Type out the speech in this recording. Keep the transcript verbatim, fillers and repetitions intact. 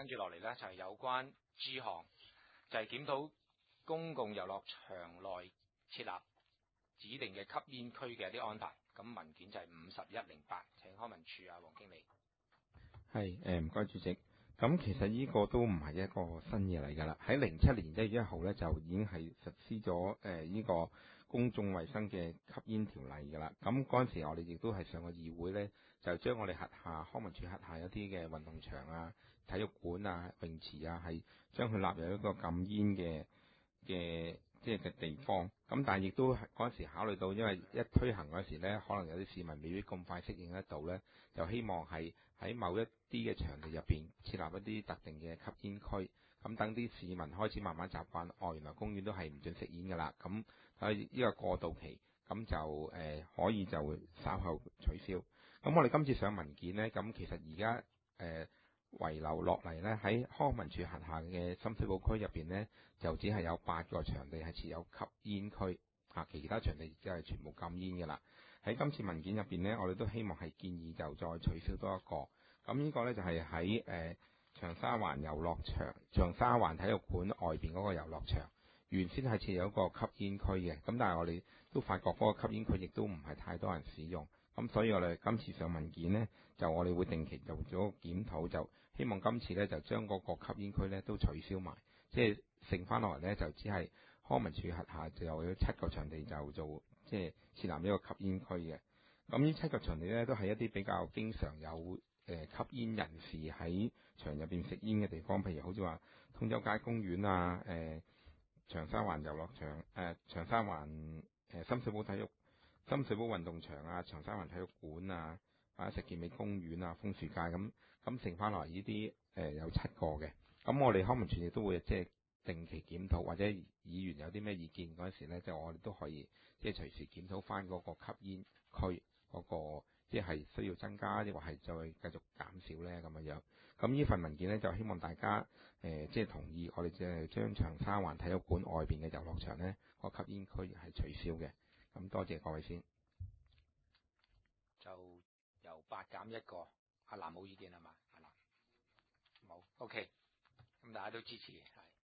跟住落嚟呢，就係、是、有關 G 項，就係、是、檢討公共遊樂場內設立指定嘅吸煙區嘅一啲安排。咁文件就係五十一零八，請康文署啊黃經理。 係誒，唔該主席。咁其實呢個都唔係一個新嘢嚟㗎啦。喺零七年一月一號咧，就已經係實施咗誒呢個公眾衛生嘅吸煙條例㗎啦。咁嗰陣時我哋亦都係上個議會咧，就將我哋轄下康文署轄下一啲嘅運動場啊、體育館啊、泳池啊，係將佢納入一個禁煙嘅嘅即係嘅地方。咁但係亦都嗰陣時考慮到，因為一推行嗰時咧，可能有啲市民未必咁快適應得到咧，就希望係喺某一啲嘅場地入邊設立一啲特定嘅吸煙區，咁等啲市民開始慢慢習慣，哦，原來公園都係唔准食煙㗎啦。咁喺呢個過渡期，咁就誒、呃、可以就稍後取消。咁我哋今次上文件呢，咁其實而家誒遺留落嚟呢，喺康文署轄下嘅深水埗區入邊呢，就只係有八個場地係設有吸煙區，啊，其他場地即係全部禁煙㗎啦。喺今次文件入邊呢，我哋都希望係建議就再取消多一個。咁呢個呢，就係喺誒長沙灣遊樂場、長沙灣體育館外邊嗰個遊樂場，原先係設有一個吸煙區嘅。咁但係我哋都發覺嗰個吸煙區亦都唔係太多人使用。咁所以我哋今次上文件呢，就我哋會定期做咗檢討，就希望今次呢，就將嗰個吸煙區呢都取消埋，即係剩翻落嚟呢，就只係康文署轄下就有七個場地就做。即係設立呢個吸煙區嘅。咁呢七個場地呢，都係一啲比較經常有誒、呃、吸煙人士喺場入邊食煙嘅地方，譬如好似話通州街公園啊、誒、呃、長沙灣遊樂場、誒、呃、長沙灣誒、呃、深水埗體育、深水埗運動場啊、長沙灣體育館啊、或者石硤尾公園啊、楓樹街咁，咁剩翻落嚟呢啲誒有七個嘅。咁我哋康文署亦都會即係定期檢討，或者議員有啲咩意見嗰陣時咧，就我哋都可以即係隨時檢討翻嗰個吸煙區嗰個，即係需要增加，抑或係再繼續減少咧咁樣樣。咁呢份文件咧就希望大家誒、呃、即係同意，我哋即係將長沙灣體育館外邊嘅遊樂場咧個吸煙區係取消嘅。咁多謝各位先。 就由八減一個，阿蘭冇意見係嘛？阿蘭冇 ，OK，咁大家都支持。